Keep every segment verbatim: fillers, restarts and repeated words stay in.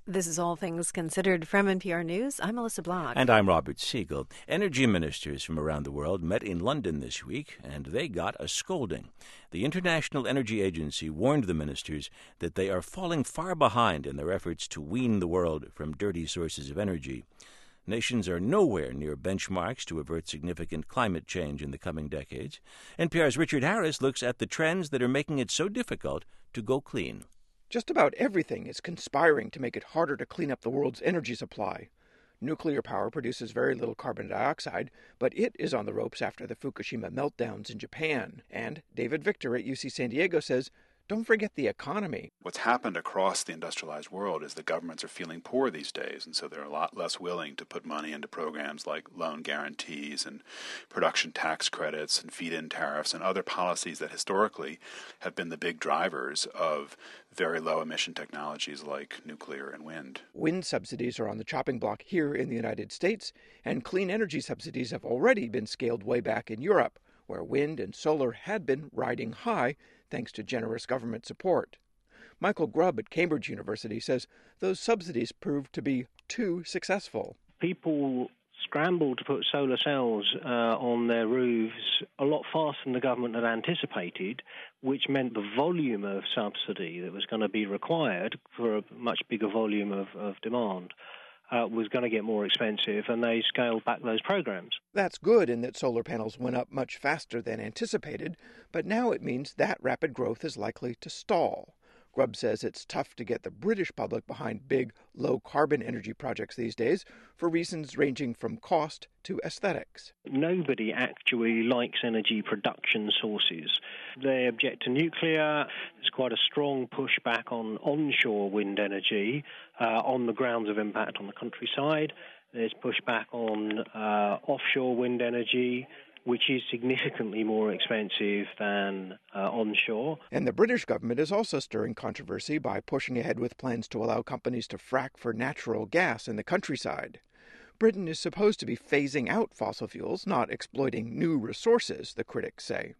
This is All Things Considered from N P R News. I'm Melissa Block. And I'm Robert Siegel. Energy ministers from around the world met in London this week, and they got a scolding. The International Energy Agency warned the ministers that they are falling far behind in their efforts to wean the world from dirty sources of energy. Nations are nowhere near benchmarks to avert significant climate change in the coming decades. N P R's Richard Harris looks at the trends that are making it so difficult to go clean. Just about everything is conspiring to make it harder to clean up the world's energy supply. Nuclear power produces very little carbon dioxide, but it is on the ropes after the Fukushima meltdowns in Japan. And David Victor at U C San Diego says, don't forget the economy. What's happened across the industrialized world is the governments are feeling poor these days, and so they're a lot less willing to put money into programs like loan guarantees and production tax credits and feed-in tariffs and other policies that historically have been the big drivers of very low-emission technologies like nuclear and wind. Wind subsidies are on the chopping block here in the United States, and clean energy subsidies have already been scaled way back in Europe, where wind and solar had been riding high thanks to generous government support. Michael Grubb at Cambridge University says those subsidies proved to be too successful. People scrambled to put solar cells uh, on their roofs a lot faster than the government had anticipated, which meant the volume of subsidy that was going to be required for a much bigger volume of, of demand Uh, was going to get more expensive, and they scaled back those programs. That's good in that solar panels went up much faster than anticipated, but now it means that rapid growth is likely to stall. Grubb says it's tough to get the British public behind big, low-carbon energy projects these days for reasons ranging from cost to aesthetics. Nobody actually likes energy production sources. They object to nuclear. There's quite a strong pushback on onshore wind energy uh, on the grounds of impact on the countryside. There's pushback on uh, offshore wind energy, which is significantly more expensive than uh, onshore. And the British government is also stirring controversy by pushing ahead with plans to allow companies to frack for natural gas in the countryside. Britain is supposed to be phasing out fossil fuels, not exploiting new resources, the critics say.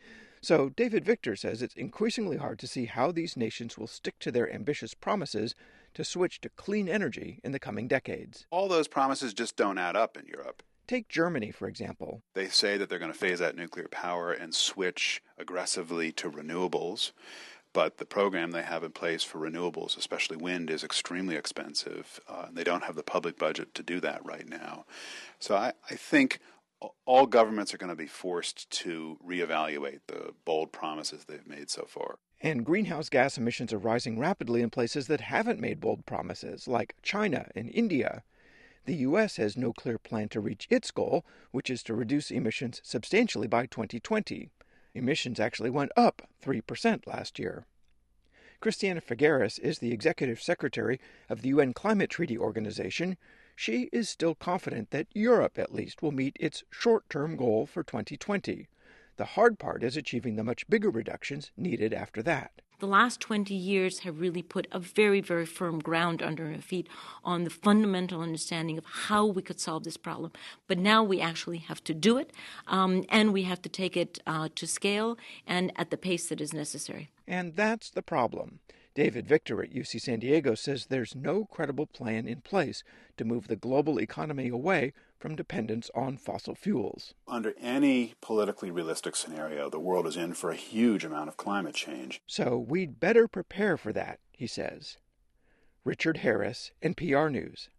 So David Victor says it's increasingly hard to see how these nations will stick to their ambitious promises to switch to clean energy in the coming decades. All those promises just don't add up in Europe. Take Germany, for example. They say that they're going to phase out nuclear power and switch aggressively to renewables, but the program they have in place for renewables, especially wind, is extremely expensive. Uh, and they don't have the public budget to do that right now. So I, I think all governments are going to be forced to reevaluate the bold promises they've made so far. And greenhouse gas emissions are rising rapidly in places that haven't made bold promises, like China and India. The U S has no clear plan to reach its goal, which is to reduce emissions substantially by twenty twenty. Emissions actually went up three percent last year. Christiana Figueres is the executive secretary of the U N Climate Treaty Organization. She is still confident that Europe, at least, will meet its short-term goal for twenty twenty. The hard part is achieving the much bigger reductions needed after that. The last twenty years have really put a very, very firm ground under our feet on the fundamental understanding of how we could solve this problem. But now we actually have to do it, um, and we have to take it uh, to scale and at the pace that is necessary. And that's the problem. David Victor at U C San Diego says there's no credible plan in place to move the global economy away from dependence on fossil fuels. Under any politically realistic scenario, the world is in for a huge amount of climate change. So we'd better prepare for that, he says. Richard Harris, N P R News.